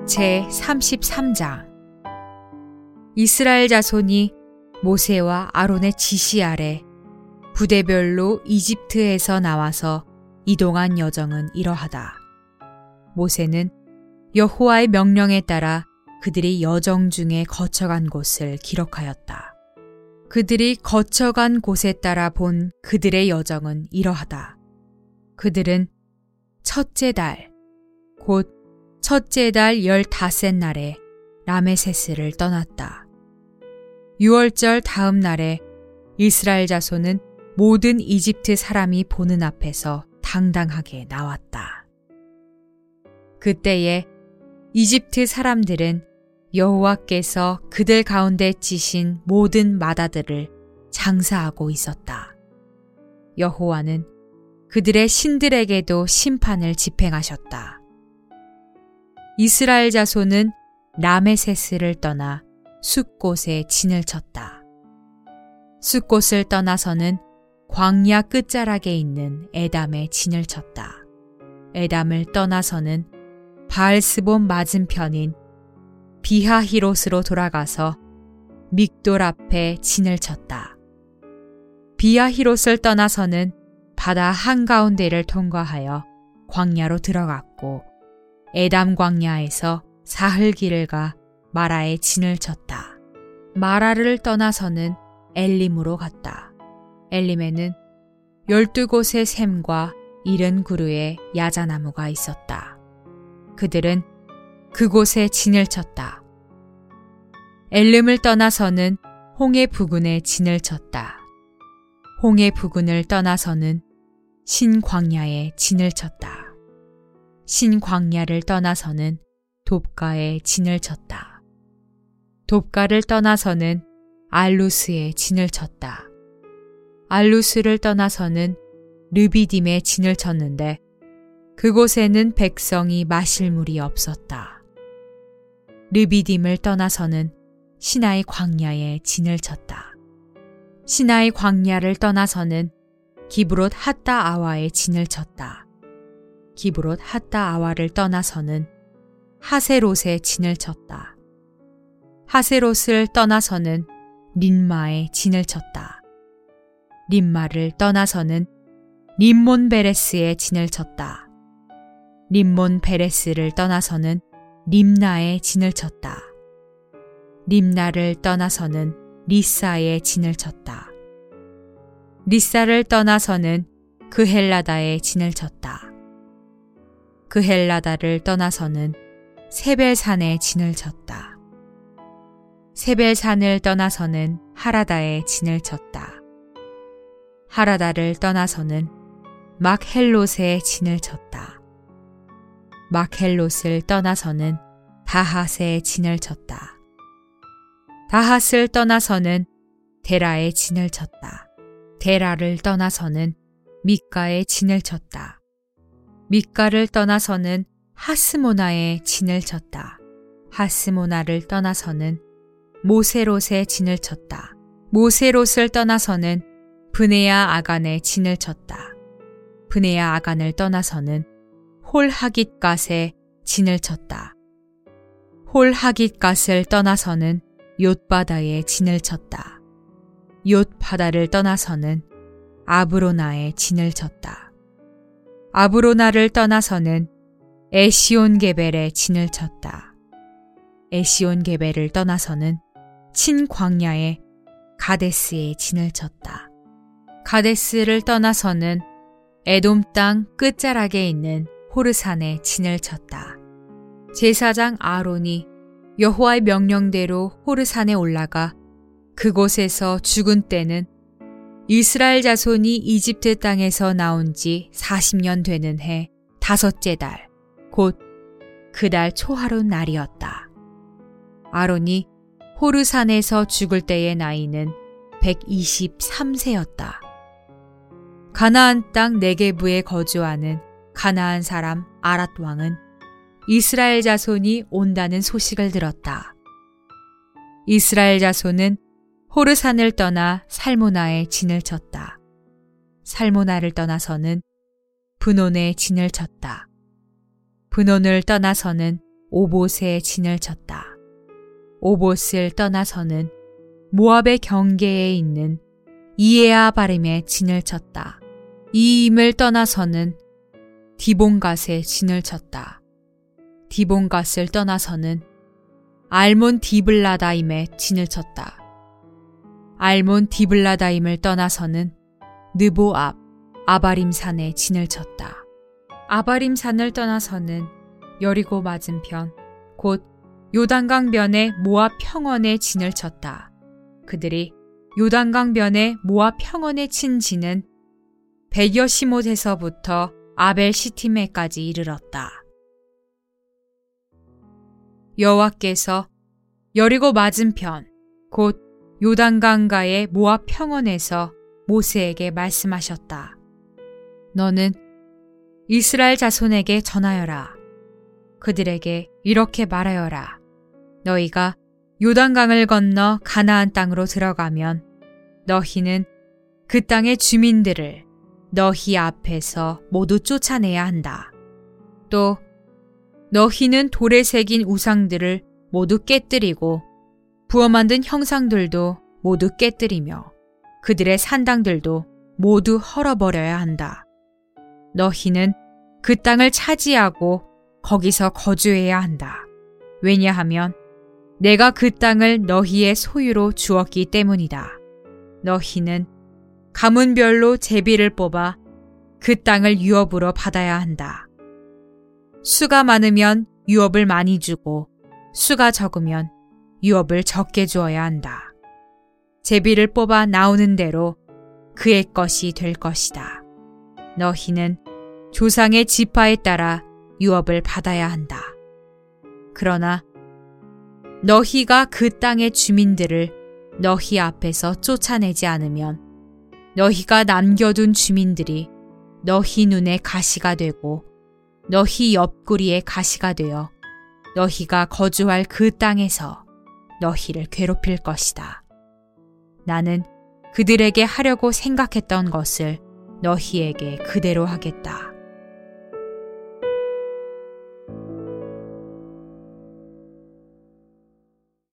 제33장. 이스라엘 자손이 모세와 아론의 지시 아래 부대별로 이집트에서 나와서 이동한 여정은 이러하다. 모세는 여호와의 명령에 따라 그들이 여정 중에 거쳐간 곳을 기록하였다. 그들이 거쳐간 곳에 따라 본 그들의 여정은 이러하다. 그들은 첫째 달, 곧 첫째 달 15날에 라메세스를 떠났다. 6월절 다음 날에 이스라엘 자손은 모든 이집트 사람이 보는 앞에서 당당하게 나왔다. 그때에 이집트 사람들은 여호와께서 그들 가운데 치신 모든 마다들을 장사하고 있었다. 여호와는 그들의 신들에게도 심판을 집행하셨다. 이스라엘 자손은 라메세스를 떠나 숫곳에 진을 쳤다. 숫곳을 떠나서는 광야 끝자락에 있는 에담에 진을 쳤다. 에담을 떠나서는 바알스본 맞은편인 비하히롯으로 돌아가서 믹돌 앞에 진을 쳤다. 비하히롯을 떠나서는 바다 한가운데를 통과하여 광야로 들어갔고 에담 광야에서 사흘길을 가 마라에 진을 쳤다. 마라를 떠나서는 엘림으로 갔다. 엘림에는 12곳의 샘과 70그루의 야자나무가 있었다. 그들은 그곳에 진을 쳤다. 엘림을 떠나서는 홍해 부근에 진을 쳤다. 홍해 부근을 떠나서는 신광야에 진을 쳤다. 신광야를 떠나서는 돕가에 진을 쳤다. 돕가를 떠나서는 알루스에 진을 쳤다. 알루스를 떠나서는 르비딤에 진을 쳤는데 그곳에는 백성이 마실 물이 없었다. 르비딤을 떠나서는 시나이 광야에 진을 쳤다. 시나이 광야를 떠나서는 기브롯 핫다 아와에 진을 쳤다. 기브롯 핫다 아와를 떠나서는 하세롯에 진을 쳤다. 하세롯을 떠나서는 린마에 진을 쳤다. 린마를 떠나서는 림몬 베레스에 진을 쳤다. 림몬 베레스를 떠나서는 림나에 진을 쳤다. 림나를 떠나서는 리사에 진을 쳤다. 리사를 떠나서는 그헬라다에 진을 쳤다. 그헬라다를 떠나서는 세벨산에 진을 쳤다. 세벨산을 떠나서는 하라다에 진을 쳤다. 하라다를 떠나서는 막헬롯에 진을 쳤다. 막헬롯을 떠나서는 다핫에 진을 쳤다. 다핫을 떠나서는 데라에 진을 쳤다. 데라를 떠나서는 미가에 진을 쳤다. 미가를 떠나서는 하스모나에 진을 쳤다. 하스모나를 떠나서는 모세롯에 진을 쳤다. 모세롯을 떠나서는 브네야 아간에 진을 쳤다. 브네야 아간을 떠나서는 홀하깃갓에 진을 쳤다. 홀하깃갓을 떠나서는 욤바다에 진을 쳤다. 욤바다를 떠나서는 아브로나에 진을 쳤다. 아브로나를 떠나서는 에시온게벨에 진을 쳤다. 에시온게벨을 떠나서는 친광야의 가데스에 진을 쳤다. 가데스를 떠나서는 에돔 땅 끝자락에 있는 호르산에 진을 쳤다. 제사장 아론이 여호와의 명령대로 호르산에 올라가 그곳에서 죽은 때는 이스라엘 자손이 이집트 땅에서 나온 지 40년 되는 해 5째 달, 곧 그달 초하룻 날이었다. 아론이 호르산에서 죽을 때의 나이는 123세였다. 가나안 땅 네게부에 거주하는 가나안 사람 아랏 왕은 이스라엘 자손이 온다는 소식을 들었다. 이스라엘 자손은 호르산을 떠나 살모나에 진을 쳤다. 살모나를 떠나서는 분온에 진을 쳤다. 분온을 떠나서는 오봇에 진을 쳤다. 오봇을 떠나서는 모압의 경계에 있는 이에아 바림에 진을 쳤다. 이임을 떠나서는 디본갓에 진을 쳤다. 디본갓을 떠나서는 알몬 디블라다임에 진을 쳤다. 알몬 디블라다임을 떠나서는 느보 앞 아바림산에 진을 쳤다. 아바림산을 떠나서는 여리고 맞은편 곧 요단강 변의 모압 평원에 진을 쳤다. 그들이 요단강 변의 모압 평원에 친 진은 베여시못에서부터 아벨 시티메까지 이르렀다. 여호와께서 여리고 맞은편 곧 요단강가의 모압 평원에서 모세에게 말씀하셨다. 너는 이스라엘 자손에게 전하여라. 그들에게 이렇게 말하여라. 너희가 요단강을 건너 가나안 땅으로 들어가면 너희는 그 땅의 주민들을 너희 앞에서 모두 쫓아내야 한다. 또 너희는 돌에 새긴 우상들을 모두 깨뜨리고 부어 만든 형상들도 모두 깨뜨리며 그들의 산당들도 모두 헐어버려야 한다. 너희는 그 땅을 차지하고 거기서 거주해야 한다. 왜냐하면 내가 그 땅을 너희의 소유로 주었기 때문이다. 너희는 가문별로 제비를 뽑아 그 땅을 유업으로 받아야 한다. 수가 많으면 유업을 많이 주고 수가 적으면 유업을 적게 주어야 한다. 제비를 뽑아 나오는 대로 그의 것이 될 것이다. 너희는 조상의 지파에 따라 유업을 받아야 한다. 그러나 너희가 그 땅의 주민들을 너희 앞에서 쫓아내지 않으면 너희가 남겨둔 주민들이 너희 눈에 가시가 되고 너희 옆구리에 가시가 되어 너희가 거주할 그 땅에서 너희를 괴롭힐 것이다. 나는 그들에게 하려고 생각했던 것을 너희에게 그대로 하겠다.